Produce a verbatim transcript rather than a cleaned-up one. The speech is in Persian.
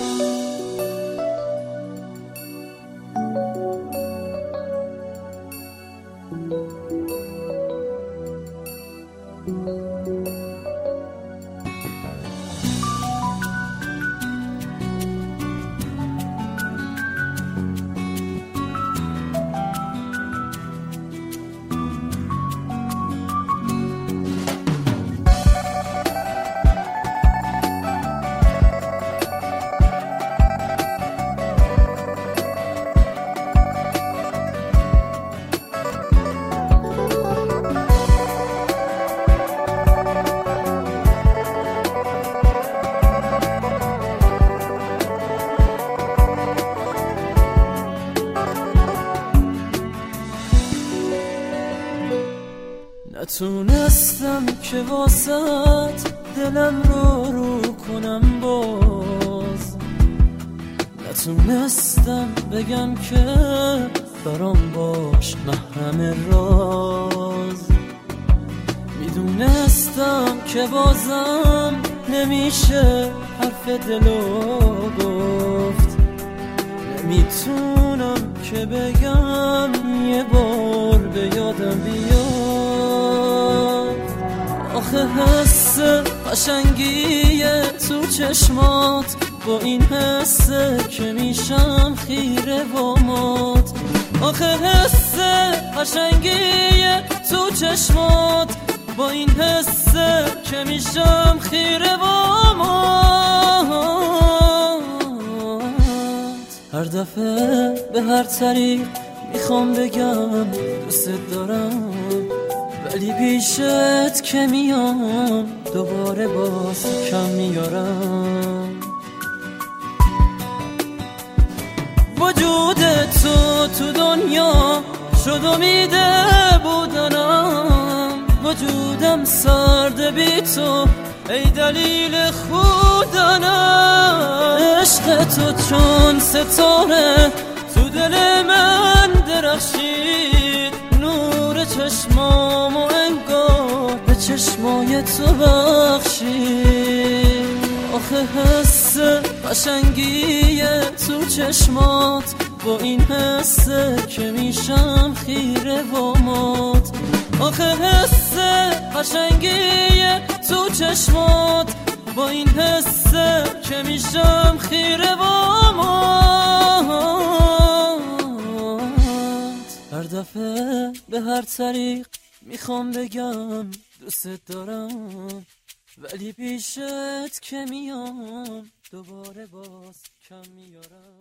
نتونستم که واسط دلم رو رو کنم باز، نتونستم بگم که برام باش محرم راز. میدونستم که بازم نمیشه حرف دلو گفت، نمیتونم که بگم یه بار به یادم بیاد. آخه حس قشنگیه تو چشمات، با این حسه که میشم خیره و مات. آخه حس قشنگیه تو چشمات، با این حسه که میشم خیره و مات. هر دفعه به هر طریق میخوام بگم دوست دارم، ولی پیشت که میام دوباره باز کم میارم. وجود تو تو دنیا شد امیده بودنم، وجودم سرده بی تو ای دلیل خودنم. عشق تو چون ستاره تو دل من درخشید، نور چشمامو انگار به چشمای تو بخشید. آخه حس قشنگیه تو چشمات، با این حسه که میشم خیره و مات. آخه حس قشنگیه تو چشمات، با این حسه که میشم خیره و مات. هر دفعه به هر طریق میخوام بگم دوست دارم، ولی پیشت که میام دوباره باز کم میارم.